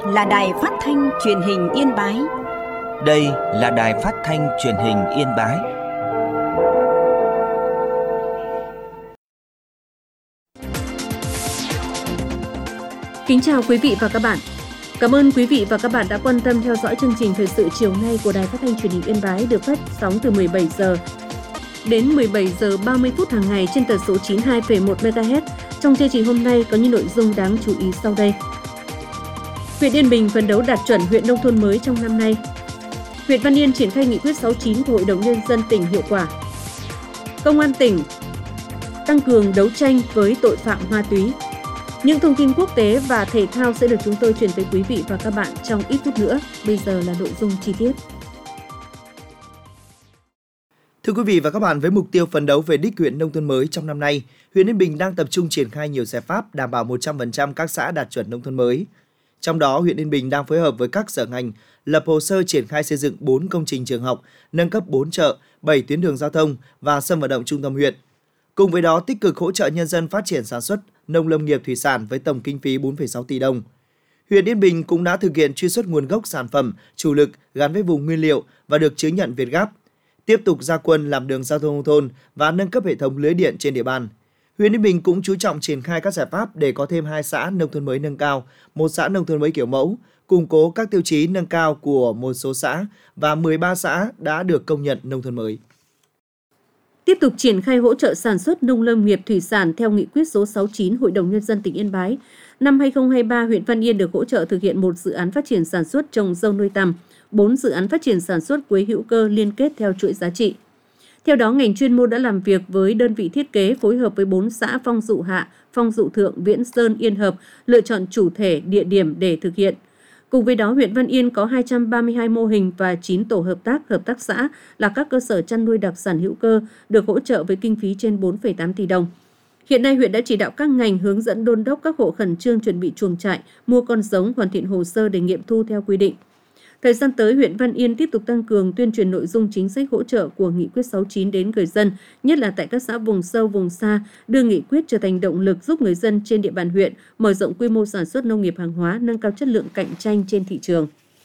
là Đài Phát thanh Truyền hình Yên Bái. Đây là Đài Phát thanh Truyền hình Yên Bái. Kính chào quý vị và các bạn. Cảm ơn quý vị và các bạn đã quan tâm theo dõi chương trình thời sự chiều nay của Đài Phát thanh Truyền hình Yên Bái được phát sóng từ 17 giờ đến 17 giờ 30 phút hàng ngày trên tần số 92,1 MHz. Trong chương trình hôm nay có những nội dung đáng chú ý sau đây. Huyện Yên Bình phấn đấu đạt chuẩn huyện nông thôn mới trong năm nay. Huyện Văn Yên triển khai nghị quyết 69 của Hội đồng Nhân dân tỉnh hiệu quả. Công an tỉnh tăng cường đấu tranh với tội phạm ma túy. Những thông tin quốc tế và thể thao sẽ được chúng tôi truyền tới quý vị và các bạn trong ít phút nữa. Bây giờ là nội dung chi tiết. Thưa quý vị và các bạn, với mục tiêu phấn đấu về đích huyện nông thôn mới trong năm nay, huyện Yên Bình đang tập trung triển khai nhiều giải pháp đảm bảo 100% các xã đạt chuẩn nông thôn mới. Trong đó, huyện Yên Bình đang phối hợp với các sở ngành lập hồ sơ triển khai xây dựng 4 công trình trường học, nâng cấp 4 chợ, 7 tuyến đường giao thông và sân vận động trung tâm huyện. Cùng với đó, tích cực hỗ trợ nhân dân phát triển sản xuất, nông lâm nghiệp thủy sản với tổng kinh phí 4,6 tỷ đồng. Huyện Yên Bình cũng đã thực hiện truy xuất nguồn gốc sản phẩm chủ lực gắn với vùng nguyên liệu và được chứng nhận Việt-Gap, tiếp tục ra quân làm đường giao thông nông thôn và nâng cấp hệ thống lưới điện trên địa bàn. Huyện Yên Bình cũng chú trọng triển khai các giải pháp để có thêm 2 xã nông thôn mới nâng cao, 1 xã nông thôn mới kiểu mẫu, củng cố các tiêu chí nâng cao của một số xã và 13 xã đã được công nhận nông thôn mới. Tiếp tục triển khai hỗ trợ sản xuất nông lâm nghiệp thủy sản theo nghị quyết số 69 Hội đồng Nhân dân tỉnh Yên Bái. Năm 2023, huyện Văn Yên được hỗ trợ thực hiện 1 dự án phát triển sản xuất trồng dâu nuôi tằm, 4 dự án phát triển sản xuất quế hữu cơ liên kết theo chuỗi giá trị. Theo đó, ngành chuyên môn đã làm việc với đơn vị thiết kế phối hợp với 4 xã Phong Dụ Hạ, Phong Dụ Thượng, Viễn Sơn, Yên Hợp lựa chọn chủ thể, địa điểm để thực hiện. Cùng với đó, huyện Văn Yên có 232 mô hình và 9 tổ hợp tác xã là các cơ sở chăn nuôi đặc sản hữu cơ được hỗ trợ với kinh phí trên 4,8 tỷ đồng. Hiện nay, huyện đã chỉ đạo các ngành hướng dẫn đôn đốc các hộ khẩn trương chuẩn bị chuồng trại, mua con giống, hoàn thiện hồ sơ để nghiệm thu theo quy định. Thời gian tới, huyện Văn Yên tiếp tục tăng cường tuyên truyền nội dung chính sách hỗ trợ của Nghị quyết 69 đến người dân, nhất là tại các xã vùng sâu, vùng xa, đưa nghị quyết trở thành động lực giúp người dân trên địa bàn huyện mở rộng quy mô sản xuất nông nghiệp hàng hóa, nâng cao chất lượng cạnh tranh trên thị trường.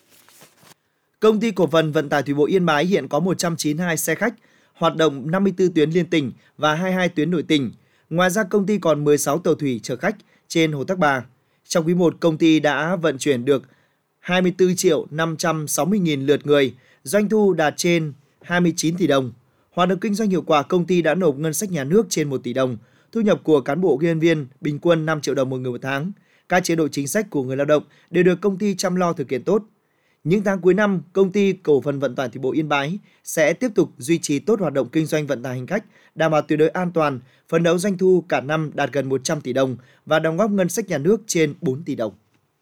Công ty cổ phần vận tải thủy bộ Yên Bái hiện có 192 xe khách, hoạt động 54 tuyến liên tỉnh và 22 tuyến nội tỉnh. Ngoài ra, công ty còn 16 tàu thủy chở khách trên Hồ Thác Bà. Trong quý 1, công ty đã vận chuyển được 24.560.000 lượt người, doanh thu đạt trên 29 tỷ đồng. Hoạt động kinh doanh hiệu quả, công ty đã nộp ngân sách nhà nước trên 1 tỷ đồng. Thu nhập của cán bộ nhân viên bình quân 5 triệu đồng một người một tháng. Các chế độ chính sách của người lao động đều được công ty chăm lo thực hiện tốt. Những tháng cuối năm, công ty cổ phần vận tải thủy bộ Yên Bái sẽ tiếp tục duy trì tốt hoạt động kinh doanh vận tải hành khách, đảm bảo tuyệt đối an toàn, phấn đấu doanh thu cả năm đạt gần 100 tỷ đồng và đóng góp ngân sách nhà nước trên 4 tỷ đồng.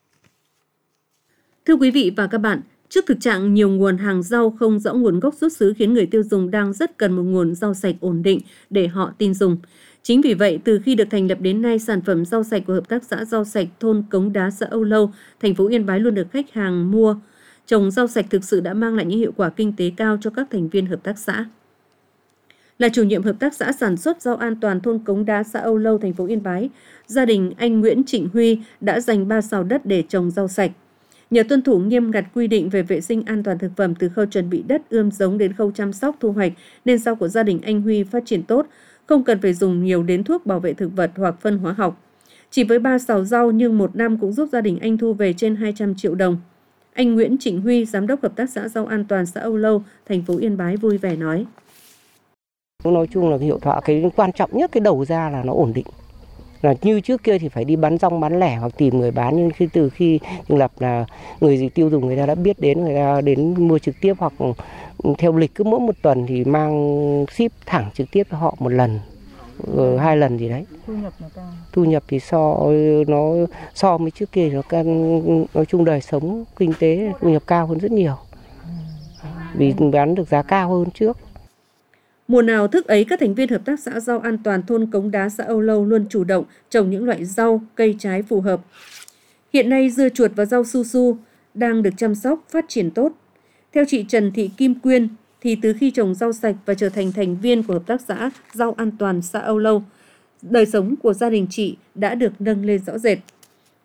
Thưa quý vị và các bạn, trước thực trạng nhiều nguồn hàng rau không rõ nguồn gốc xuất xứ khiến người tiêu dùng đang rất cần một nguồn rau sạch ổn định để họ tin dùng. Chính vì vậy, từ khi được thành lập đến nay, sản phẩm rau sạch của Hợp tác xã Rau Sạch thôn Cống Đá, xã Âu Lâu, thành phố Yên Bái luôn được khách hàng mua. Trồng rau sạch thực sự đã mang lại những hiệu quả kinh tế cao cho các thành viên hợp tác xã. Là chủ nhiệm Hợp tác xã sản xuất rau an toàn thôn Cống Đá, xã Âu Lâu, thành phố Yên Bái, gia đình anh Nguyễn Trịnh Huy đã dành 3 sào đất để trồng rau sạch. Nhờ tuân thủ nghiêm ngặt quy định về vệ sinh an toàn thực phẩm từ khâu chuẩn bị đất, ươm giống đến khâu chăm sóc, thu hoạch, nên rau của gia đình anh Huy phát triển tốt, không cần phải dùng nhiều đến thuốc bảo vệ thực vật hoặc phân hóa học. Chỉ với 3 sào rau nhưng một năm cũng giúp gia đình anh thu về trên 200 triệu đồng. Anh Nguyễn Trịnh Huy, giám đốc Hợp tác xã Rau An toàn xã Âu Lâu, thành phố Yên Bái vui vẻ nói. Nói chung là hiệu quả, cái quan trọng nhất cái đầu ra là nó ổn định. Là như trước kia thì phải đi bán rong bán lẻ hoặc tìm người bán, nhưng từ khi thành lập là người tiêu dùng người ta đã biết đến, người ta đến mua trực tiếp hoặc theo lịch cứ mỗi một tuần thì mang ship thẳng trực tiếp cho họ một lần, 2 lần gì đấy. Thu nhập thì so với trước kia nó nói chung đời sống kinh tế thu nhập cao hơn rất nhiều. Vì bán được giá cao hơn trước. Mùa nào thức ấy, các thành viên Hợp tác xã Rau An toàn thôn Cống Đá, xã Âu Lâu luôn chủ động trồng những loại rau, cây trái phù hợp. Hiện nay, dưa chuột và rau su su đang được chăm sóc, phát triển tốt. Theo chị Trần Thị Kim Quyên, thì từ khi trồng rau sạch và trở thành thành viên của Hợp tác xã Rau An toàn xã Âu Lâu, đời sống của gia đình chị đã được nâng lên rõ rệt.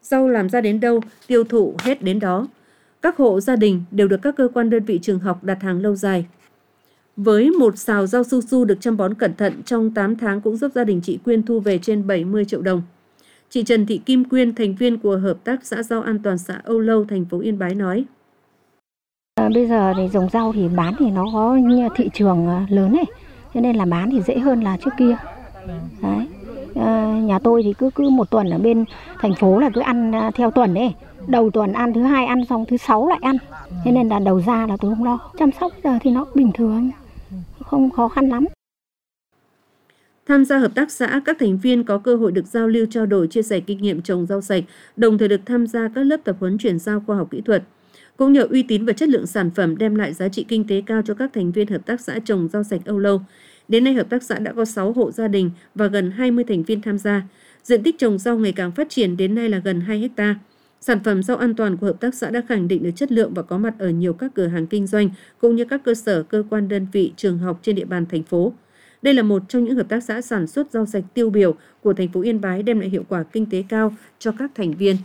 Rau làm ra đến đâu, tiêu thụ hết đến đó. Các hộ gia đình đều được các cơ quan đơn vị trường học đặt hàng lâu dài. Với một sào rau su su được chăm bón cẩn thận, trong 8 tháng cũng giúp gia đình chị Quyên thu về trên 70 triệu đồng. Chị Trần Thị Kim Quyên, thành viên của Hợp tác xã Rau An toàn xã Âu Lâu, thành phố Yên Bái nói. Bây giờ thì trồng rau thì bán thì nó có thị trường lớn ấy, cho nên là bán thì dễ hơn là trước kia. Đấy. Nhà tôi thì cứ một tuần ở bên thành phố là cứ ăn theo tuần ấy. Đầu tuần ăn, thứ hai ăn, xong thứ 6 lại ăn. Cho nên là đầu ra là tôi không lo. Chăm sóc giờ thì nó bình thường, không khó khăn lắm. Tham gia hợp tác xã, các thành viên có cơ hội được giao lưu, trao đổi, chia sẻ kinh nghiệm trồng rau sạch, đồng thời được tham gia các lớp tập huấn chuyển giao khoa học kỹ thuật. Cũng nhờ uy tín và chất lượng sản phẩm đem lại giá trị kinh tế cao cho các thành viên hợp tác xã trồng rau sạch Âu Lâu. Đến nay, hợp tác xã đã có 6 hộ gia đình và gần 20 thành viên tham gia. Diện tích trồng rau ngày càng phát triển, đến nay là gần 2 ha. Sản phẩm rau an toàn của hợp tác xã đã khẳng định được chất lượng và có mặt ở nhiều các cửa hàng kinh doanh, cũng như các cơ sở, cơ quan đơn vị, trường học trên địa bàn thành phố. Đây là một trong những hợp tác xã sản xuất rau sạch tiêu biểu của thành phố Yên Bái, đem lại hiệu quả kinh tế cao cho các thành viên.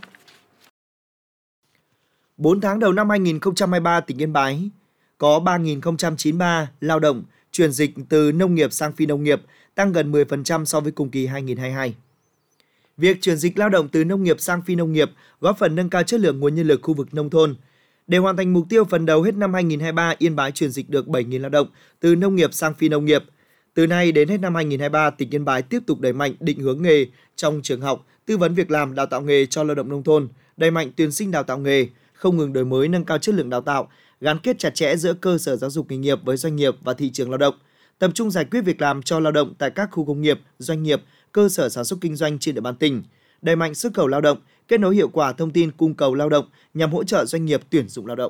4 tháng đầu năm 2023, tỉnh Yên Bái có 3.093 lao động chuyển dịch từ nông nghiệp sang phi nông nghiệp, tăng gần 10% so với cùng kỳ 2022. Việc chuyển dịch lao động từ nông nghiệp sang phi nông nghiệp góp phần nâng cao chất lượng nguồn nhân lực khu vực nông thôn. Để hoàn thành mục tiêu phần đầu hết năm 2023, Yên Bái chuyển dịch được 7.000 lao động từ nông nghiệp sang phi nông nghiệp. Từ nay đến hết năm 2023, tỉnh Yên Bái tiếp tục đẩy mạnh định hướng nghề trong trường học, tư vấn việc làm, đào tạo nghề cho lao động nông thôn, đẩy mạnh tuyển sinh đào tạo nghề, không ngừng đổi mới nâng cao chất lượng đào tạo, gắn kết chặt chẽ giữa cơ sở giáo dục nghề nghiệp với doanh nghiệp và thị trường lao động, tập trung giải quyết việc làm cho lao động tại các khu công nghiệp, doanh nghiệp, cơ sở sản xuất kinh doanh trên địa bàn tỉnh, đẩy mạnh xuất khẩu lao động, kết nối hiệu quả thông tin cung cầu lao động nhằm hỗ trợ doanh nghiệp tuyển dụng lao động.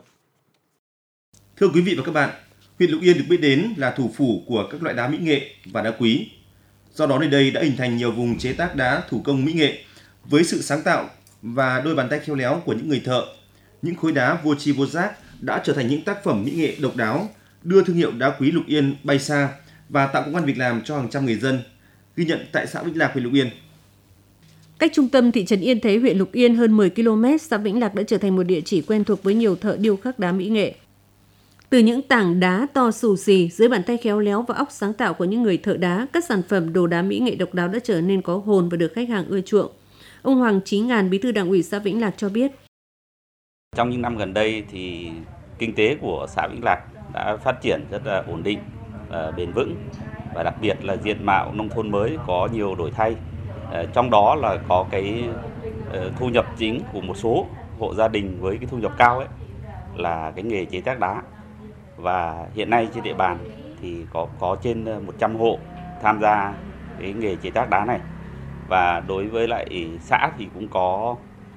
Thưa quý vị và các bạn, huyện Lục Yên được biết đến là thủ phủ của các loại đá mỹ nghệ và đá quý. Do đó nơi đây đã hình thành nhiều vùng chế tác đá thủ công mỹ nghệ với sự sáng tạo và đôi bàn tay khéo léo của những người thợ. Những khối đá vô tri vô giác đã trở thành những tác phẩm mỹ nghệ độc đáo, đưa thương hiệu đá quý Lục Yên bay xa và tạo công ăn việc làm cho hàng trăm người dân. Ghi nhận tại xã Vĩnh Lạc, huyện Lục Yên. Cách trung tâm thị trấn Yên Thế, huyện Lục Yên hơn 10 km, xã Vĩnh Lạc đã trở thành một địa chỉ quen thuộc với nhiều thợ điêu khắc đá mỹ nghệ. Từ những tảng đá to xù xì, dưới bàn tay khéo léo và óc sáng tạo của những người thợ đá, các sản phẩm đồ đá mỹ nghệ độc đáo đã trở nên có hồn và được khách hàng ưa chuộng. Ông Hoàng Chí Ngàn, Bí thư Đảng ủy xã Vĩnh Lạc cho biết. Trong những năm gần đây thì kinh tế của xã Vĩnh Lạc đã phát triển rất là ổn định, bền vững và đặc biệt là diện mạo nông thôn mới có nhiều đổi thay. Trong đó là có cái thu nhập chính của một số hộ gia đình với cái thu nhập cao ấy là cái nghề chế tác đá. Và hiện nay trên địa bàn thì có trên 100 hộ tham gia cái nghề chế tác đá này. Và đối với lại xã thì cũng có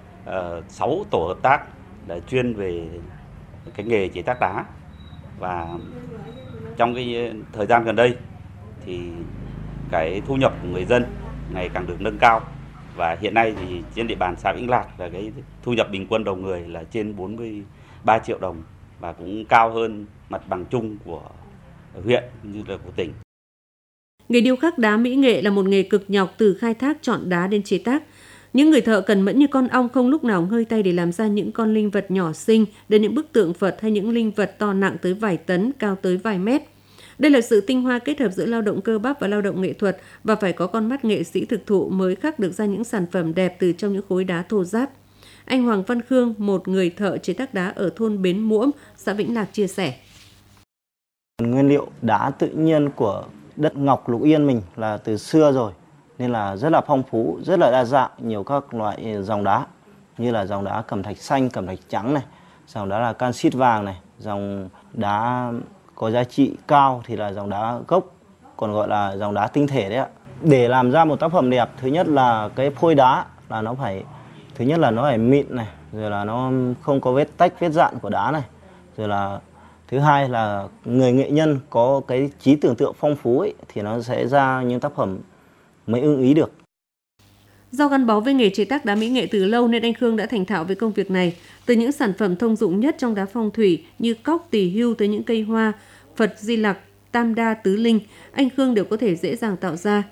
6 tổ hợp tác là chuyên về cái nghề chế tác đá. Và trong cái thời gian gần đây thì cái thu nhập của người dân ngày càng được nâng cao. Và hiện nay thì trên địa bàn xã Vĩnh Lạc là cái thu nhập bình quân đầu người là trên 43 triệu đồng và cũng cao hơn mặt bằng chung của huyện như là của tỉnh. Nghề điêu khắc đá mỹ nghệ là một nghề cực nhọc, từ khai thác chọn đá đến chế tác. Những người thợ cần mẫn như con ong, không lúc nào ngơi tay để làm ra những con linh vật nhỏ xinh, đến những bức tượng Phật hay những linh vật to nặng tới vài tấn, cao tới vài mét. Đây là sự tinh hoa kết hợp giữa lao động cơ bắp và lao động nghệ thuật, và phải có con mắt nghệ sĩ thực thụ mới khắc được ra những sản phẩm đẹp từ trong những khối đá thô ráp. Anh Hoàng Văn Khương, một người thợ chế tác đá ở thôn Bến Muỗm, xã Vĩnh Lạc chia sẻ. Nguyên liệu đá tự nhiên của đất Ngọc Lục Yên mình là từ xưa rồi, nên là rất là phong phú, rất là đa dạng, nhiều các loại dòng đá như là dòng đá cẩm thạch xanh, cẩm thạch trắng này, dòng đá là canxit vàng này, dòng đá có giá trị cao thì là dòng đá gốc, còn gọi là dòng đá tinh thể đấy ạ. Để làm ra một tác phẩm đẹp, thứ nhất là cái phôi đá là nó phải mịn này, rồi là nó không có vết tách, vết dạn của đá này, rồi là thứ hai là người nghệ nhân có cái trí tưởng tượng phong phú ấy, thì nó sẽ ra những tác phẩm mới ưng ý được. Do gắn bó với nghề chế tác đá mỹ nghệ từ lâu nên anh Khương đã thành thạo với công việc này. Từ những sản phẩm thông dụng nhất trong đá phong thủy như cóc, tỳ hưu tới những cây hoa, Phật, Di Lặc, Tam Đa, Tứ Linh, anh Khương đều có thể dễ dàng tạo ra.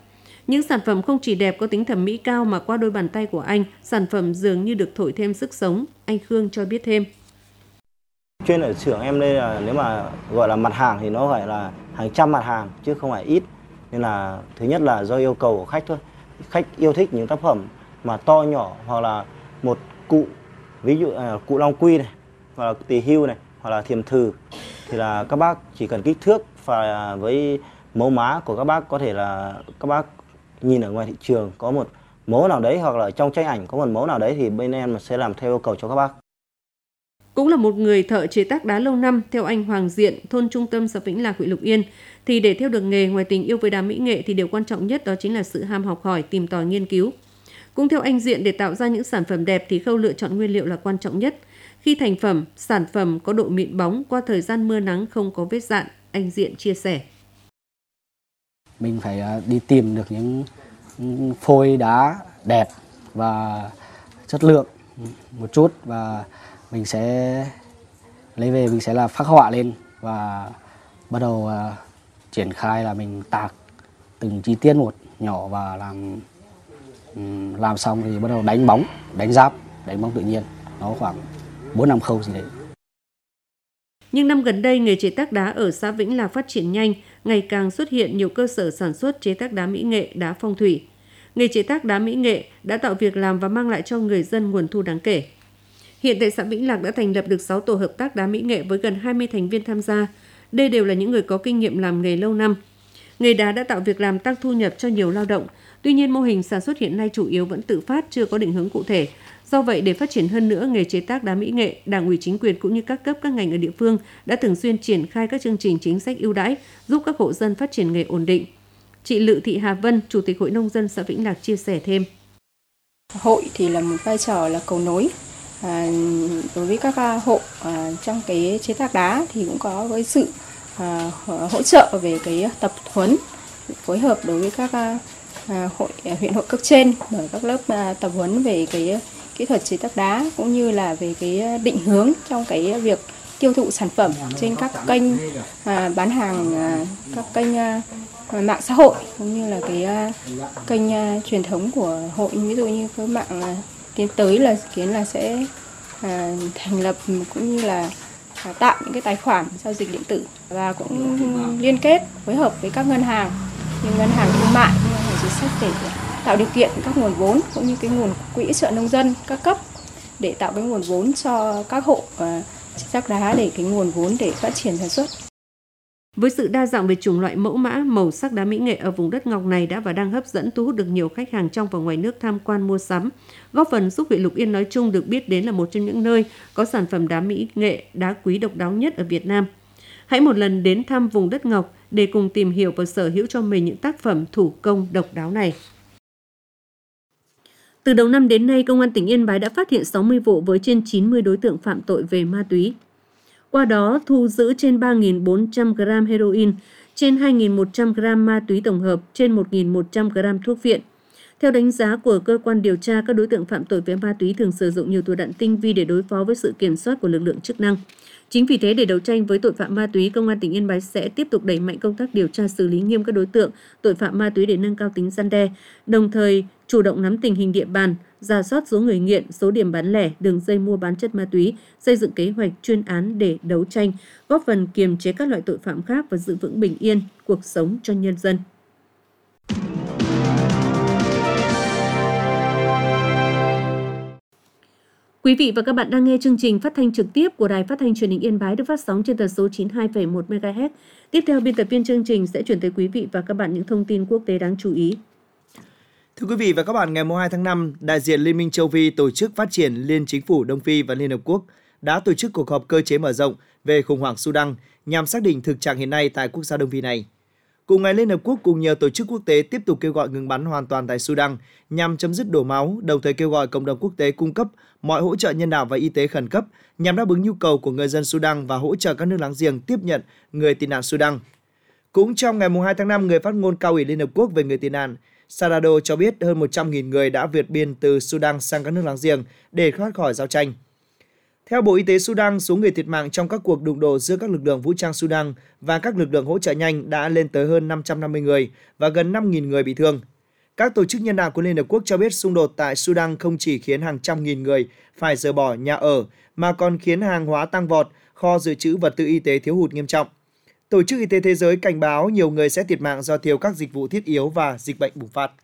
Những sản phẩm không chỉ đẹp có tính thẩm mỹ cao mà qua đôi bàn tay của anh, sản phẩm dường như được thổi thêm sức sống. Anh Khương cho biết thêm. Trên ở xưởng em đây là nếu mà gọi là mặt hàng thì nó phải là hàng trăm mặt hàng chứ không phải ít. Nên là thứ nhất là do yêu cầu của khách thôi. Khách yêu thích những tác phẩm mà to nhỏ hoặc là một cụ, ví dụ là cụ Long Quy này, hoặc là tỳ hưu này, hoặc là thiềm thử, thì là các bác chỉ cần kích thước và với mẫu má của các bác, có thể là các bác nhìn ở ngoài thị trường có một mẫu nào đấy, hoặc là trong tranh ảnh có một mẫu nào đấy thì bên em sẽ làm theo yêu cầu cho các bác. Cũng là một người thợ chế tác đá lâu năm, theo anh Hoàng Diện, thôn Trung Tâm, xã Vĩnh Lạc, huyện Lục Yên, thì để theo được nghề, ngoài tình yêu với đá mỹ nghệ thì điều quan trọng nhất đó chính là sự ham học hỏi, tìm tòi nghiên cứu. Cũng theo anh Diện, để tạo ra những sản phẩm đẹp thì khâu lựa chọn nguyên liệu là quan trọng nhất. Khi thành phẩm, sản phẩm có độ mịn bóng, qua thời gian mưa nắng không có vết dạn, anh Diện chia sẻ. Mình phải đi tìm được những phôi đá đẹp và chất lượng một chút, và mình sẽ lấy về, mình sẽ là phác họa lên và bắt đầu triển khai là mình tạc từng chi tiết một nhỏ và làm xong thì bắt đầu đánh bóng, đánh giáp, đánh bóng tự nhiên, nó khoảng 4-5 khâu gì đấy. Nhưng năm gần đây, nghề chế tác đá ở xã Vĩnh Lạc phát triển nhanh, ngày càng xuất hiện nhiều cơ sở sản xuất chế tác đá mỹ nghệ, đá phong thủy. Nghề chế tác đá mỹ nghệ đã tạo việc làm và mang lại cho người dân nguồn thu đáng kể. Hiện tại xã Vĩnh Lạc đã thành lập được 6 tổ hợp tác đá mỹ nghệ với gần 20 thành viên tham gia. Đây đều là những người có kinh nghiệm làm nghề lâu năm. Nghề đá đã tạo việc làm, tăng thu nhập cho nhiều lao động. Tuy nhiên, mô hình sản xuất hiện nay chủ yếu vẫn tự phát, chưa có định hướng cụ thể. Do vậy, để phát triển hơn nữa nghề chế tác đá mỹ nghệ, Đảng ủy chính quyền cũng như các cấp các ngành ở địa phương đã thường xuyên triển khai các chương trình chính sách ưu đãi giúp các hộ dân phát triển nghề ổn định. Chị Lự Thị Hà Vân, Chủ tịch Hội Nông dân xã Vĩnh Lạc chia sẻ thêm. Hội thì là một vai trò là cầu nối. Đối với các hộ trong cái chế tác đá thì cũng có với sự hỗ trợ về cái tập huấn, phối hợp đối với các hội huyện hội cấp trên mở các lớp tập huấn về cái kỹ thuật chế tác đá cũng như là về cái định hướng trong cái việc tiêu thụ sản phẩm trên các kênh bán hàng, các kênh mạng xã hội cũng như là cái kênh truyền thống của hội, ví dụ như cái mạng tiến tới là dự kiến là sẽ thành lập cũng như là tạo những cái tài khoản giao dịch điện tử, và cũng liên kết phối hợp với các ngân hàng như ngân hàng thương mại, ngân hàng chính sách để tạo điều kiện các nguồn vốn cũng như cái nguồn quỹ trợ nông dân các cấp để tạo cái nguồn vốn cho các hộ chế tác đá để cái nguồn vốn để phát triển sản xuất. Với sự đa dạng về chủng loại, mẫu mã, màu sắc đá mỹ nghệ ở vùng đất ngọc này đã và đang hấp dẫn, thu hút được nhiều khách hàng trong và ngoài nước tham quan mua sắm, góp phần giúp huyện Lục Yên nói chung được biết đến là một trong những nơi có sản phẩm đá mỹ nghệ, đá quý độc đáo nhất ở Việt Nam. Hãy một lần đến thăm vùng đất ngọc để cùng tìm hiểu và sở hữu cho mình những tác phẩm thủ công độc đáo này. Từ đầu năm đến nay, Công an tỉnh Yên Bái đã phát hiện 60 vụ với trên 90 đối tượng phạm tội về ma túy. Qua đó, thu giữ trên 3.400 g heroin, trên 2.100 g ma túy tổng hợp, trên 1.100 g thuốc viện. Theo đánh giá của cơ quan điều tra, các đối tượng phạm tội về ma túy thường sử dụng nhiều thủ đoạn tinh vi để đối phó với sự kiểm soát của lực lượng chức năng. Chính vì thế, để đấu tranh với tội phạm ma túy, Công an tỉnh Yên Bái sẽ tiếp tục đẩy mạnh công tác điều tra, xử lý nghiêm các đối tượng tội phạm ma túy để nâng cao tính răn đe, đồng thời chủ động nắm tình hình địa bàn, rà soát số người nghiện, số điểm bán lẻ, đường dây mua bán chất ma túy, xây dựng kế hoạch chuyên án để đấu tranh, góp phần kiềm chế các loại tội phạm khác và giữ vững bình yên cuộc sống cho nhân dân. Quý vị và các bạn đang nghe chương trình phát thanh trực tiếp của Đài Phát thanh Truyền hình Yên Bái được phát sóng trên tần số 92,1 MHz. Tiếp theo, biên tập viên chương trình sẽ chuyển tới quý vị và các bạn những thông tin quốc tế đáng chú ý. Thưa quý vị và các bạn, ngày 2 tháng 5, đại diện Liên minh châu Phi, Tổ chức Phát triển Liên Chính phủ Đông Phi và Liên Hợp Quốc đã tổ chức cuộc họp cơ chế mở rộng về khủng hoảng Sudan nhằm xác định thực trạng hiện nay tại quốc gia Đông Phi này. Cùng ngày, Liên Hợp Quốc cùng nhiều tổ chức quốc tế tiếp tục kêu gọi ngừng bắn hoàn toàn tại Sudan nhằm chấm dứt đổ máu, đồng thời kêu gọi cộng đồng quốc tế cung cấp mọi hỗ trợ nhân đạo và y tế khẩn cấp nhằm đáp ứng nhu cầu của người dân Sudan và hỗ trợ các nước láng giềng tiếp nhận người tị nạn Sudan. Cũng trong ngày 2 tháng 5, người phát ngôn Cao ủy Liên Hợp Quốc về người tị nạn Sarado cho biết hơn 100.000 người đã vượt biên từ Sudan sang các nước láng giềng để thoát khỏi giao tranh. Theo Bộ Y tế Sudan, số người thiệt mạng trong các cuộc đụng độ giữa các lực lượng vũ trang Sudan và các lực lượng hỗ trợ nhanh đã lên tới hơn 550 người và gần 5.000 người bị thương. Các tổ chức nhân đạo của Liên Hợp Quốc cho biết xung đột tại Sudan không chỉ khiến hàng trăm nghìn người phải rời bỏ nhà ở, mà còn khiến hàng hóa tăng vọt, kho dự trữ vật tư y tế thiếu hụt nghiêm trọng. Tổ chức Y tế Thế giới cảnh báo nhiều người sẽ thiệt mạng do thiếu các dịch vụ thiết yếu và dịch bệnh bùng phát.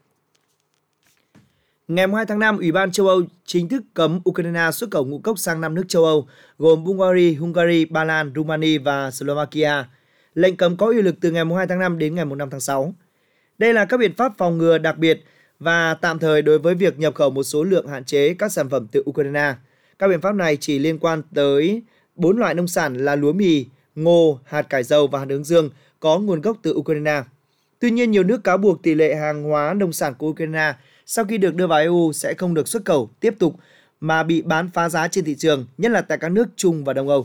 Ngày 2 tháng 5, Ủy ban châu Âu chính thức cấm Ukraine xuất khẩu ngũ cốc sang 5 nước châu Âu, gồm Bulgaria, Hungary, Ba Lan, Romania và Slovakia. Lệnh cấm có hiệu lực từ ngày 2 tháng 5 đến ngày 5 tháng 6. Đây là các biện pháp phòng ngừa đặc biệt và tạm thời đối với việc nhập khẩu một số lượng hạn chế các sản phẩm từ Ukraine. Các biện pháp này chỉ liên quan tới 4 loại nông sản là lúa mì, ngô, hạt cải dầu và hạt hướng dương có nguồn gốc từ Ukraine. Tuy nhiên, nhiều nước cáo buộc tỷ lệ hàng hóa nông sản của Ukraine sau khi được đưa vào EU sẽ không được xuất khẩu tiếp tục mà bị bán phá giá trên thị trường, nhất là tại các nước Trung và Đông Âu.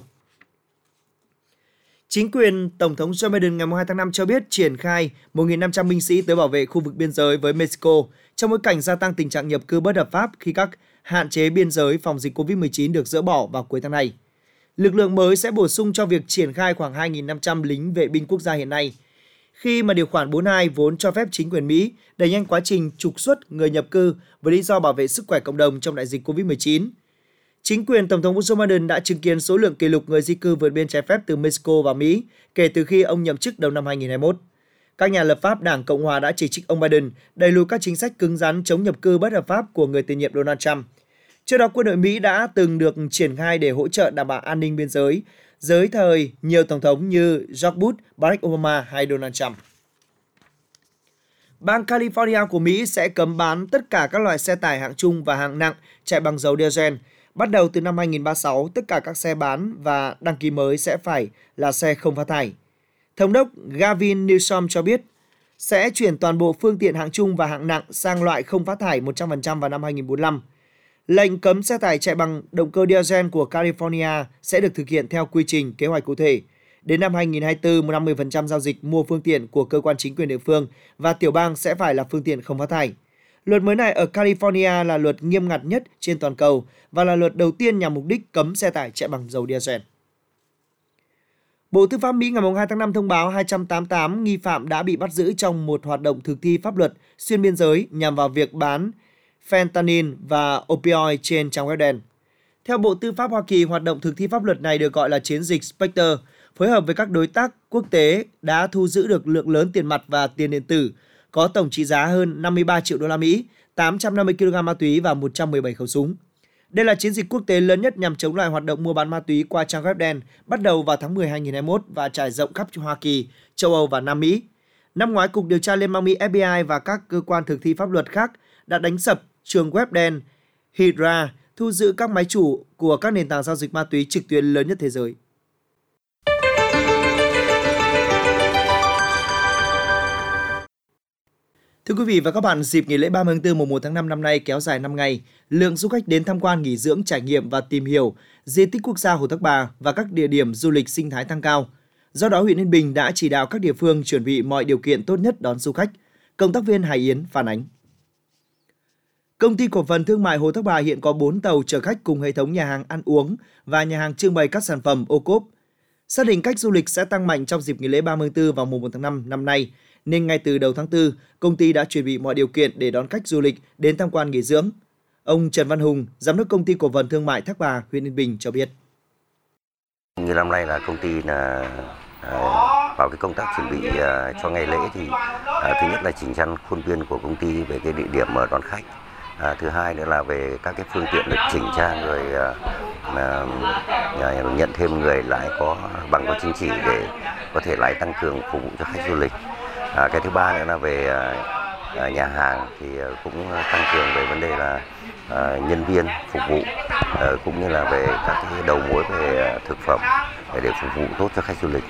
Chính quyền Tổng thống Joe Biden ngày 2 tháng 5 cho biết triển khai 1.500 binh sĩ tới bảo vệ khu vực biên giới với Mexico trong bối cảnh gia tăng tình trạng nhập cư bất hợp pháp khi các hạn chế biên giới phòng dịch COVID-19 được dỡ bỏ vào cuối tháng này. Lực lượng mới sẽ bổ sung cho việc triển khai khoảng 2.500 lính vệ binh quốc gia hiện nay, khi mà điều khoản 42 vốn cho phép chính quyền Mỹ đẩy nhanh quá trình trục xuất người nhập cư với lý do bảo vệ sức khỏe cộng đồng trong đại dịch COVID-19. Chính quyền Tổng thống Joe Biden đã chứng kiến số lượng kỷ lục người di cư vượt biên trái phép từ Mexico vào Mỹ kể từ khi ông nhậm chức đầu năm 2021. Các nhà lập pháp Đảng Cộng hòa đã chỉ trích ông Biden đẩy lùi các chính sách cứng rắn chống nhập cư bất hợp pháp của người tiền nhiệm Donald Trump. Trước đó, quân đội Mỹ đã từng được triển khai để hỗ trợ đảm bảo an ninh biên giới dưới thời nhiều tổng thống như George Bush, Barack Obama hay Donald Trump. Bang California của Mỹ sẽ cấm bán tất cả các loại xe tải hạng trung và hạng nặng chạy bằng dầu diesel. Bắt đầu từ năm 2036, tất cả các xe bán và đăng ký mới sẽ phải là xe không phát thải. Thống đốc Gavin Newsom cho biết sẽ chuyển toàn bộ phương tiện hạng trung và hạng nặng sang loại không phát thải 100% vào năm 2045. Lệnh cấm xe tải chạy bằng động cơ diesel của California sẽ được thực hiện theo quy trình kế hoạch cụ thể. Đến năm 2024, 50% giao dịch mua phương tiện của cơ quan chính quyền địa phương và tiểu bang sẽ phải là phương tiện không phát thải. Luật mới này ở California là luật nghiêm ngặt nhất trên toàn cầu và là luật đầu tiên nhằm mục đích cấm xe tải chạy bằng dầu diesel. Bộ Tư pháp Mỹ ngày 2 tháng 5 thông báo 288 nghi phạm đã bị bắt giữ trong một hoạt động thực thi pháp luật xuyên biên giới nhằm vào việc bán fentanyl và opioid trên trang web đen. Theo Bộ Tư pháp Hoa Kỳ, hoạt động thực thi pháp luật này được gọi là chiến dịch Spectre, phối hợp với các đối tác quốc tế đã thu giữ được lượng lớn tiền mặt và tiền điện tử, có tổng trị giá hơn 53 triệu đô la Mỹ, 850 kg ma túy và 117 khẩu súng. Đây là chiến dịch quốc tế lớn nhất nhằm chống lại hoạt động mua bán ma túy qua trang web đen, bắt đầu vào tháng 10 2021 và trải rộng khắp Hoa Kỳ, châu Âu và Nam Mỹ. Năm ngoái, Cục Điều tra Liên bang Mỹ FBI và các cơ quan thực thi pháp luật khác đã đánh sập trường web đen Hydra, thu giữ các máy chủ của các nền tảng giao dịch ma túy trực tuyến lớn nhất thế giới. Thưa quý vị và các bạn, dịp nghỉ lễ 30 tháng 4 mùng 1 tháng 5 năm nay kéo dài 5 ngày, lượng du khách đến tham quan, nghỉ dưỡng, trải nghiệm và tìm hiểu di tích quốc gia Hồ Thác Bà và các địa điểm du lịch sinh thái tăng cao. Do đó, huyện Yên Bình đã chỉ đạo các địa phương chuẩn bị mọi điều kiện tốt nhất đón du khách. Cộng tác viên Hải Yến phản ánh. Công ty cổ phần thương mại Hồ Thác Bà hiện có 4 tàu chở khách cùng hệ thống nhà hàng ăn uống và nhà hàng trưng bày các sản phẩm ô cốp. Xác định khách du lịch sẽ tăng mạnh trong dịp nghỉ lễ 30 tháng 4 vào mùng 1 tháng 5 năm nay, nên ngay từ đầu tháng 4, công ty đã chuẩn bị mọi điều kiện để đón khách du lịch đến tham quan nghỉ dưỡng. Ông Trần Văn Hùng, giám đốc công ty cổ phần thương mại Thác Bà, huyện Yên Bình cho biết. Như năm nay là công ty vào cái công tác chuẩn bị cho ngày lễ thì thứ nhất là chỉnh trang khuôn viên của công ty về cái địa điểm đón khách. Thứ hai nữa là về các cái phương tiện được chỉnh trang rồi nhận thêm người lái có bằng có chứng chỉ để có thể lái tăng cường phục vụ cho khách du lịch. Cái thứ ba nữa là về nhà hàng thì cũng tăng cường về vấn đề là nhân viên phục vụ cũng như là về các cái đầu mối về thực phẩm để phục vụ tốt cho khách du lịch.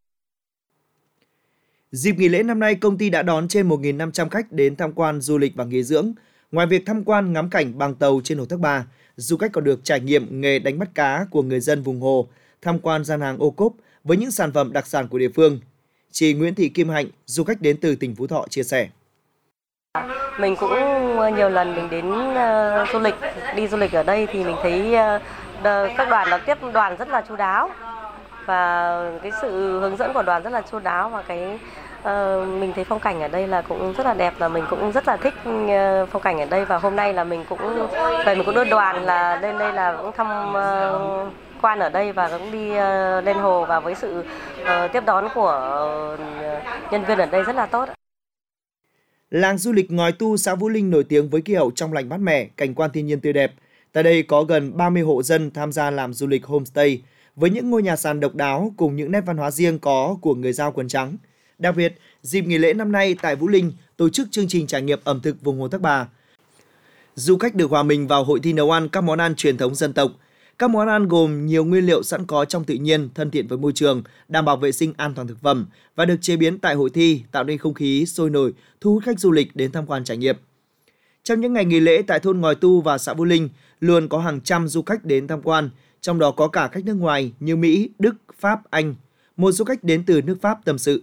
Dịp nghỉ lễ năm nay, công ty đã đón trên 1.500 khách đến tham quan du lịch và nghỉ dưỡng. Ngoài việc tham quan ngắm cảnh bằng tàu trên Hồ Thác Bà, du khách còn được trải nghiệm nghề đánh bắt cá của người dân vùng hồ, tham quan gian hàng ô cốp với những sản phẩm đặc sản của địa phương. Chị Nguyễn Thị Kim Hạnh, du khách đến từ tỉnh Phú Thọ chia sẻ. Mình cũng nhiều lần mình đến đi du lịch ở đây thì mình thấy các đoàn đón tiếp đoàn rất là chu đáo và cái sự hướng dẫn của đoàn rất là chu đáo và cái mình thấy phong cảnh ở đây là cũng rất là đẹp và mình cũng rất là thích phong cảnh ở đây, và hôm nay là mình cũng đưa đoàn là lên đây là cũng thăm quan ở đây và cũng đi lên hồ, và với sự tiếp đón của nhân viên ở đây rất là tốt. Làng du lịch Ngòi Tu, xã Vũ Linh nổi tiếng với khí hậu trong lành mát mẻ, cảnh quan thiên nhiên tươi đẹp. Tại đây có gần 30 hộ dân tham gia làm du lịch homestay với những ngôi nhà sàn độc đáo cùng những nét văn hóa riêng có của người Dao quần trắng. Đặc biệt, dịp nghỉ lễ năm nay tại Vũ Linh tổ chức chương trình trải nghiệm ẩm thực vùng Hồ Thác Bà. Du khách được hòa mình vào hội thi nấu ăn các món ăn truyền thống dân tộc. Các món ăn gồm nhiều nguyên liệu sẵn có trong tự nhiên, thân thiện với môi trường, đảm bảo vệ sinh an toàn thực phẩm và được chế biến tại hội thi, tạo nên không khí sôi nổi, thu hút khách du lịch đến tham quan trải nghiệm. Trong những ngày nghỉ lễ tại thôn Ngòi Tu và xã Vũ Linh, luôn có hàng trăm du khách đến tham quan, trong đó có cả khách nước ngoài như Mỹ, Đức, Pháp, Anh. Một du khách đến từ nước Pháp tâm sự.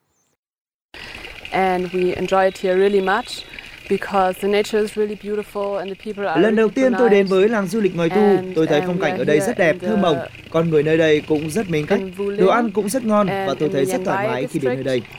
Lần đầu tiên tôi đến với làng du lịch Ngòi Tu, tôi thấy phong cảnh ở đây rất đẹp, thơ mộng, con người nơi đây cũng rất mến khách, đồ ăn cũng rất ngon và tôi thấy rất thoải mái khi đến nơi đây.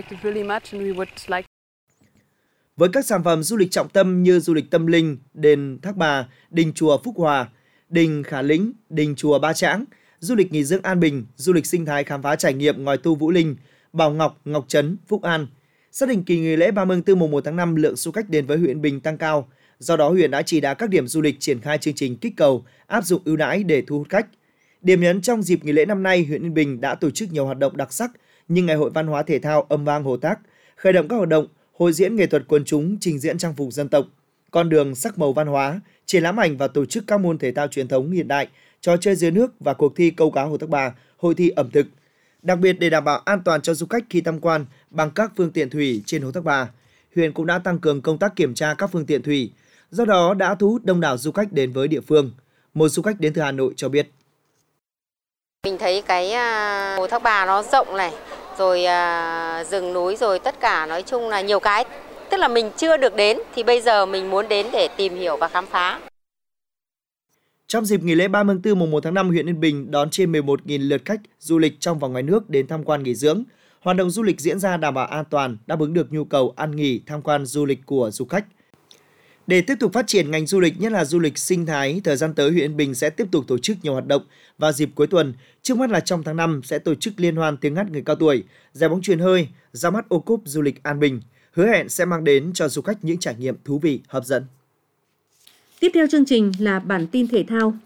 Với các sản phẩm du lịch trọng tâm như du lịch tâm linh, đền Thác Bà, đình chùa Phúc Hòa, đình Khả Lĩnh, đình chùa Ba Trãng, du lịch nghỉ dưỡng An Bình, du lịch sinh thái khám phá trải nghiệm Ngòi Tu Vũ Linh, Bảo Ngọc, Ngọc Trấn, Phúc An. Xác định kỳ nghỉ lễ 30 tháng 4 mùng 1 tháng 5 lượng du khách đến với huyện Bình tăng cao. Do đó huyện đã chỉ đạo các điểm du lịch triển khai chương trình kích cầu, áp dụng ưu đãi để thu hút khách. Điểm nhấn trong dịp nghỉ lễ năm nay, huyện Yên Bình đã tổ chức nhiều hoạt động đặc sắc như Ngày hội văn hóa thể thao Âm vang Hồ Thác, khởi động các hoạt động hội diễn nghệ thuật quần chúng trình diễn trang phục dân tộc, con đường sắc màu văn hóa, triển lãm ảnh và tổ chức các môn thể thao truyền thống hiện đại, trò chơi dưới nước và cuộc thi câu cá Hồ Thác Bà, hội thi ẩm thực. Đặc biệt để đảm bảo an toàn cho du khách khi tham quan bằng các phương tiện thủy trên Hồ Thác Bà, huyện cũng đã tăng cường công tác kiểm tra các phương tiện thủy, do đó đã thu hút đông đảo du khách đến với địa phương. Một du khách đến từ Hà Nội cho biết. Mình thấy cái Hồ Thác Bà nó rộng này, rồi rừng núi, rồi tất cả nói chung là nhiều cái, tức là mình chưa được đến thì bây giờ mình muốn đến để tìm hiểu và khám phá. Trong dịp nghỉ lễ 30 tháng 4 mùng 1 tháng 5, huyện Yên Bình đón trên 11.000 lượt khách du lịch trong và ngoài nước đến tham quan nghỉ dưỡng. Hoạt động du lịch diễn ra đảm bảo an toàn, đáp ứng được nhu cầu ăn nghỉ, tham quan du lịch của du khách. Để tiếp tục phát triển ngành du lịch, nhất là du lịch sinh thái, thời gian tới huyện Yên Bình sẽ tiếp tục tổ chức nhiều hoạt động vào dịp cuối tuần. Trước mắt là trong tháng 5 sẽ tổ chức liên hoan tiếng hát người cao tuổi, giải bóng chuyền hơi, ra mắt ô cốp du lịch An Bình, hứa hẹn sẽ mang đến cho du khách những trải nghiệm thú vị, hấp dẫn. Tiếp theo chương trình là bản tin thể thao.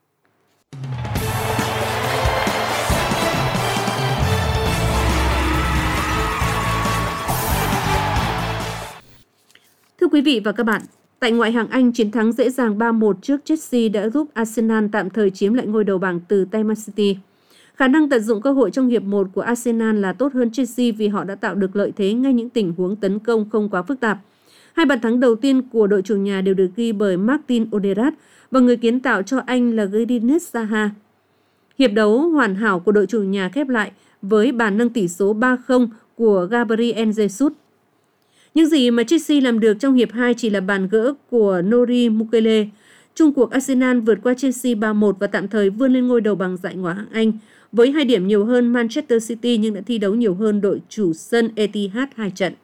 Thưa quý vị và các bạn, tại ngoại hạng Anh, chiến thắng dễ dàng 3-1 trước Chelsea đã giúp Arsenal tạm thời chiếm lại ngôi đầu bảng từ tay Man City. Khả năng tận dụng cơ hội trong hiệp 1 của Arsenal là tốt hơn Chelsea vì họ đã tạo được lợi thế ngay những tình huống tấn công không quá phức tạp. Hai bàn thắng đầu tiên của đội chủ nhà đều được ghi bởi Martin Odegaard và người kiến tạo cho Anh là Granit Xhaka. Hiệp đấu hoàn hảo của đội chủ nhà khép lại với bàn nâng tỷ số 3-0 của Gabriel Jesus. Những gì mà Chelsea làm được trong hiệp 2 chỉ là bàn gỡ của Nori Mukele. Chung cuộc Arsenal vượt qua Chelsea 3-1 và tạm thời vươn lên ngôi đầu bảng giải ngoại hạng Anh với 2 điểm nhiều hơn Manchester City nhưng đã thi đấu nhiều hơn đội chủ sân Etihad 2 trận.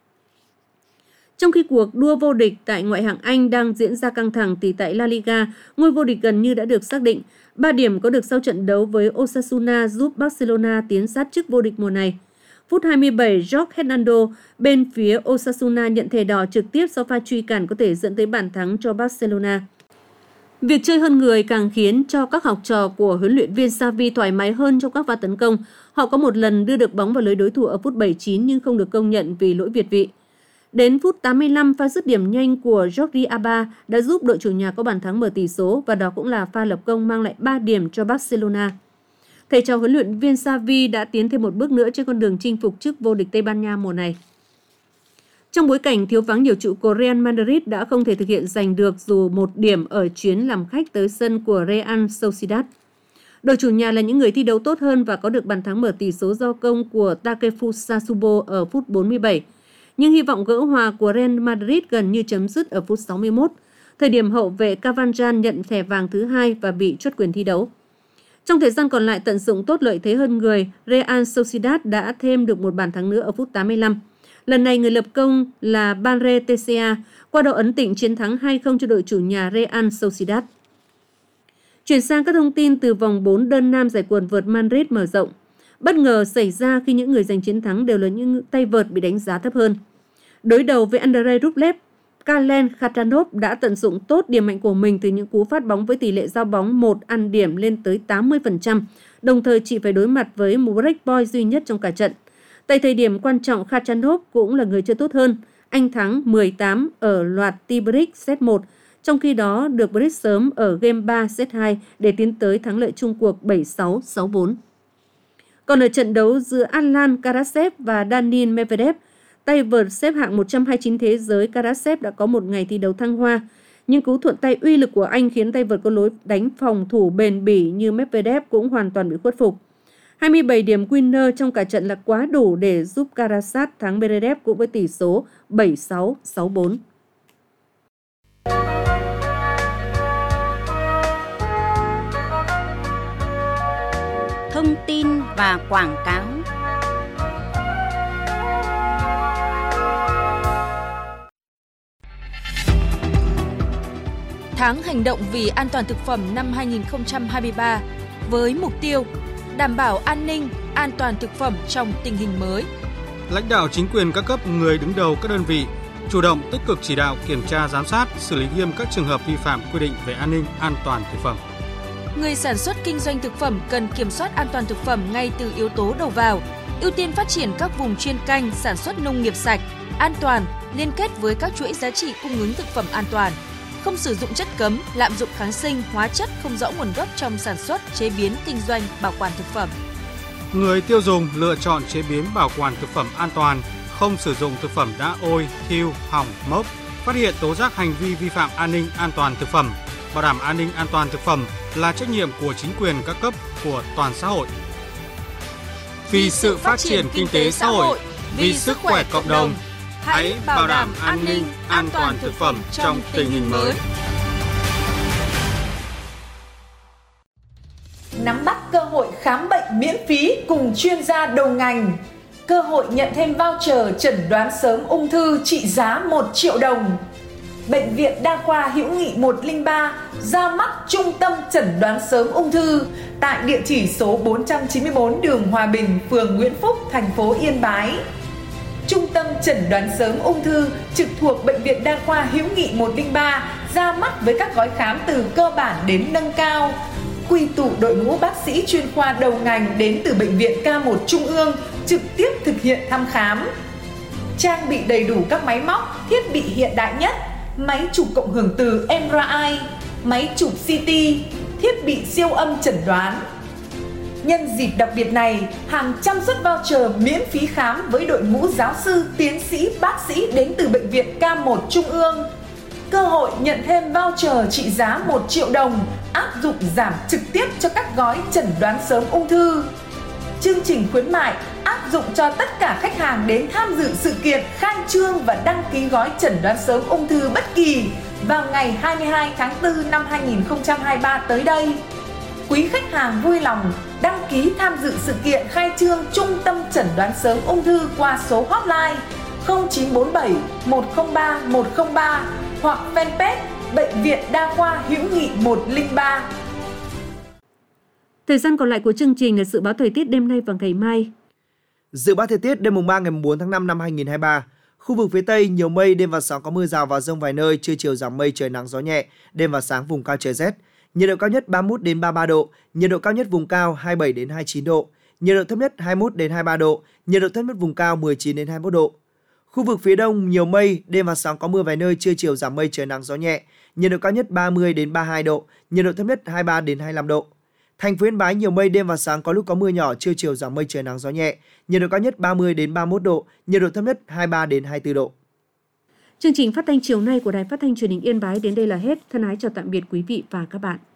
Trong khi cuộc đua vô địch tại ngoại hạng Anh đang diễn ra căng thẳng thì tại La Liga, ngôi vô địch gần như đã được xác định. 3 điểm có được sau trận đấu với Osasuna giúp Barcelona tiến sát chức vô địch mùa này. Phút 27, Jorge Hernando bên phía Osasuna nhận thẻ đỏ trực tiếp sau pha truy cản có thể dẫn tới bàn thắng cho Barcelona. Việc chơi hơn người càng khiến cho các học trò của huấn luyện viên Xavi thoải mái hơn trong các pha tấn công. Họ có một lần đưa được bóng vào lưới đối thủ ở phút 79 nhưng không được công nhận vì lỗi việt vị. Đến phút 85, pha dứt điểm nhanh của Jordi Alba đã giúp đội chủ nhà có bàn thắng mở tỷ số và đó cũng là pha lập công mang lại 3 điểm cho Barcelona. Thầy trò huấn luyện viên Xavi đã tiến thêm một bước nữa trên con đường chinh phục chức vô địch Tây Ban Nha mùa này. Trong bối cảnh thiếu vắng nhiều trụ cột, Real Madrid đã không thể thực hiện giành được dù một điểm ở chuyến làm khách tới sân của Real Sociedad. Đội chủ nhà là những người thi đấu tốt hơn và có được bàn thắng mở tỷ số do công của Takefusa Subo ở phút 47. Nhưng hy vọng gỡ hòa của Real Madrid gần như chấm dứt ở phút 61, thời điểm hậu vệ Cavani nhận thẻ vàng thứ 2 và bị truất quyền thi đấu. Trong thời gian còn lại tận dụng tốt lợi thế hơn người, Real Sociedad đã thêm được một bàn thắng nữa ở phút 85. Lần này người lập công là Banre Teixeira, qua đó ấn định chiến thắng 2-0 cho đội chủ nhà Real Sociedad. Chuyển sang các thông tin từ vòng 4 đơn nam giải quần vợt Madrid mở rộng. Bất ngờ xảy ra khi những người giành chiến thắng đều là những tay vợt bị đánh giá thấp hơn. Đối đầu với Andrei Rublev, Karen Khachanov đã tận dụng tốt điểm mạnh của mình từ những cú phát bóng với tỷ lệ giao bóng 1 ăn điểm lên tới 80%, đồng thời chỉ phải đối mặt với một break point duy nhất trong cả trận. Tại thời điểm quan trọng, Khachanov cũng là người chơi tốt hơn. Anh thắng 18 ở loạt tie-break set 1, trong khi đó được break sớm ở game 3 set 2 để tiến tới thắng lợi chung cuộc 7-6, 6-4. Còn ở trận đấu giữa Aslan Karasev và Daniil Medvedev, tay vợt xếp hạng 129 thế giới Karasev đã có một ngày thi đấu thăng hoa. Nhưng cú thuận tay uy lực của anh khiến tay vợt có lối đánh phòng thủ bền bỉ như Medvedev cũng hoàn toàn bị khuất phục. 27 điểm winner trong cả trận là quá đủ để giúp Karasev thắng Medvedev cũng với tỷ số 7-6, 6-4. Thông tin và quảng cáo. Tháng hành động vì an toàn thực phẩm năm 2023 với mục tiêu đảm bảo an ninh, an toàn thực phẩm trong tình hình mới. Lãnh đạo chính quyền các cấp, người đứng đầu các đơn vị chủ động tích cực chỉ đạo, kiểm tra, giám sát, xử lý nghiêm các trường hợp vi phạm quy định về an ninh, an toàn thực phẩm. Người sản xuất kinh doanh thực phẩm cần kiểm soát an toàn thực phẩm ngay từ yếu tố đầu vào, ưu tiên phát triển các vùng chuyên canh, sản xuất nông nghiệp sạch, an toàn, liên kết với các chuỗi giá trị cung ứng thực phẩm an toàn, không sử dụng chất cấm, lạm dụng kháng sinh, hóa chất không rõ nguồn gốc trong sản xuất, chế biến, kinh doanh, bảo quản thực phẩm. Người tiêu dùng lựa chọn chế biến, bảo quản thực phẩm an toàn, không sử dụng thực phẩm đã ôi, thiêu, hỏng, mốc. Phát hiện tố giác hành vi vi phạm an ninh an toàn thực phẩm, bảo đảm an ninh an toàn thực phẩm là trách nhiệm của chính quyền các cấp, của toàn xã hội. Vì sự phát triển kinh tế xã hội, vì sức khỏe cộng đồng, hãy bảo đảm an ninh an toàn thực phẩm trong tình hình mới. Nắm bắt cơ hội khám bệnh miễn phí cùng chuyên gia đầu ngành. Cơ hội nhận thêm voucher chẩn đoán sớm ung thư trị giá 1 triệu đồng. Bệnh viện Đa khoa Hữu Nghị 103 ra mắt trung tâm chẩn đoán sớm ung thư tại địa chỉ số 494 đường Hòa Bình, phường Nguyễn Phúc, thành phố Yên Bái. Trung tâm chẩn đoán sớm ung thư trực thuộc Bệnh viện Đa khoa Hữu Nghị 103 ra mắt với các gói khám từ cơ bản đến nâng cao. Quy tụ đội ngũ bác sĩ chuyên khoa đầu ngành đến từ Bệnh viện K1 Trung ương trực tiếp thực hiện thăm khám. Trang bị đầy đủ các máy móc, thiết bị hiện đại nhất, máy chụp cộng hưởng từ MRI, máy chụp CT, thiết bị siêu âm chẩn đoán. Nhân dịp đặc biệt này, hàng trăm suất voucher miễn phí khám với đội ngũ giáo sư, tiến sĩ, bác sĩ đến từ Bệnh viện K1 Trung ương. Cơ hội nhận thêm voucher trị giá 1 triệu đồng, áp dụng giảm trực tiếp cho các gói chẩn đoán sớm ung thư. Chương trình khuyến mại áp dụng cho tất cả khách hàng đến tham dự sự kiện khai trương và đăng ký gói chẩn đoán sớm ung thư bất kỳ vào ngày 22 tháng 4 năm 2023 tới đây. Quý khách hàng vui lòng đăng ký tham dự sự kiện khai trương Trung tâm chẩn đoán sớm ung thư qua số hotline 0947 103 103 hoặc fanpage Bệnh viện Đa khoa Hữu Nghị 103. Thời gian còn lại của chương trình là dự báo thời tiết đêm nay và ngày mai. Dự báo thời tiết đêm mùng 3 ngày 4 tháng 5 năm 2023. Khu vực phía Tây nhiều mây, đêm và sáng có mưa rào và dông vài nơi, trưa chiều giảm mây, trời nắng gió nhẹ, đêm và sáng vùng cao trời rét. Nhiệt độ cao nhất 31 đến 33 độ, nhiệt độ cao nhất vùng cao 27 đến 29 độ, nhiệt độ thấp nhất 21 đến 23 độ, nhiệt độ thấp nhất vùng cao 19 đến 21 độ. Khu vực phía Đông nhiều mây, đêm và sáng có mưa vài nơi, trưa chiều giảm mây, trời nắng gió nhẹ, nhiệt độ cao nhất 30 đến 32 độ, nhiệt độ thấp nhất 23 đến 25 độ. Thành phố Yên Bái nhiều mây, đêm và sáng có lúc có mưa nhỏ, trưa chiều giảm mây, trời nắng gió nhẹ, nhiệt độ cao nhất 30 đến 31 độ, nhiệt độ thấp nhất 23 đến 24 độ. Chương trình phát thanh chiều nay của Đài Phát thanh Truyền hình Yên Bái đến đây là hết. Thân ái chào tạm biệt quý vị và các bạn.